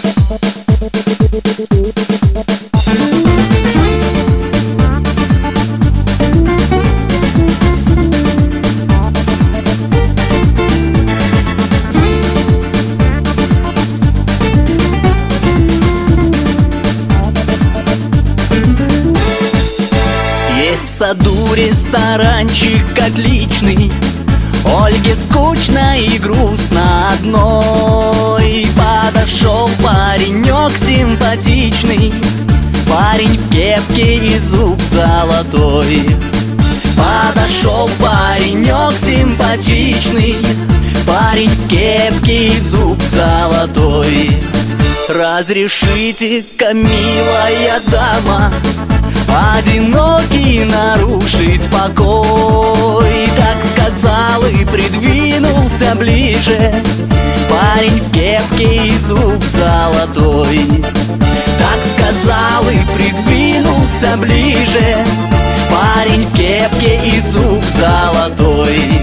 Есть в саду ресторанчик отличный, Ольге скучно и грустно одной. Подошел паренек симпатичный, парень в кепке и зуб золотой. Подошел паренек симпатичный, парень в кепке и зуб золотой. Разрешите-ка, милая дама, одинокий нарушить покой. Так сказал и придвинулся ближе парень в кепке и зуб золотой. Так сказал и придвинулся ближе парень в кепке и зуб золотой.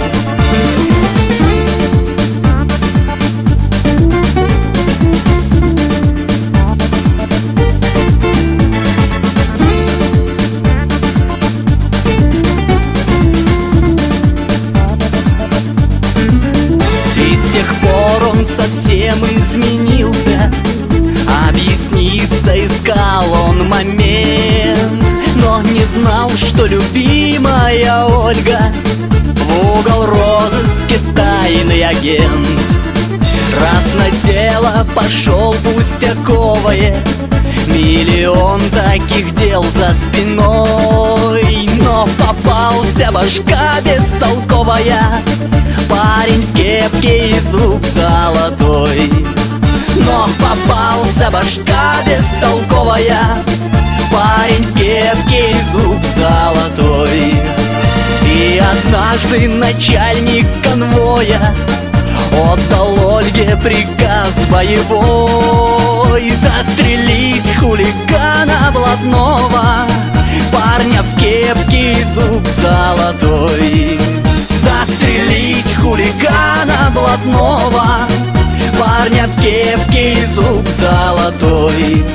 Совсем изменился, объясниться искал он момент, но не знал, что любимая Ольга в угол розыске тайный агент. Раз на дело пошел пустяковое, миллион таких дел за спиной, но попался башка бестолковая, парень в кепке и зуб золотой. Но попался башка бестолковая, парень в кепке и зуб золотой. И однажды начальник конвоя отдал Ольге приказ боевой застрелить хулигана блатного, парня в кепке и зуб золотой. Застрелить хулигана блатного, парня в кепке и зуб золотой.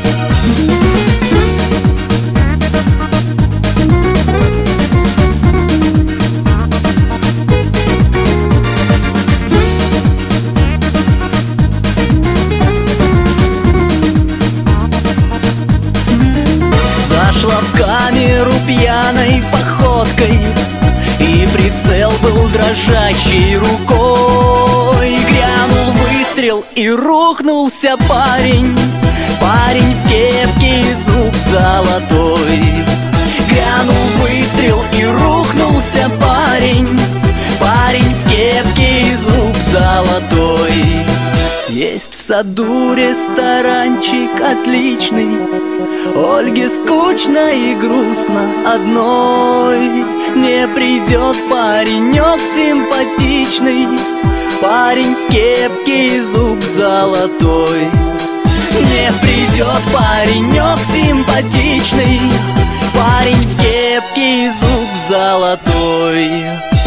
Зашла в камеру пьяной походкой, и прицел был дрожащей рукой. Грянул выстрел и рухнулся парень, парень в кепке и зуб золотой. Грянул выстрел и рухнулся парень, парень в кепке и зуб золотой. Есть в саду ресторанчик отличный, Ольге скучно и грустно одной. Не придет паренек симпатичный, парень в кепке и зуб золотой. Не придет паренек симпатичный, парень в кепке и зуб золотой.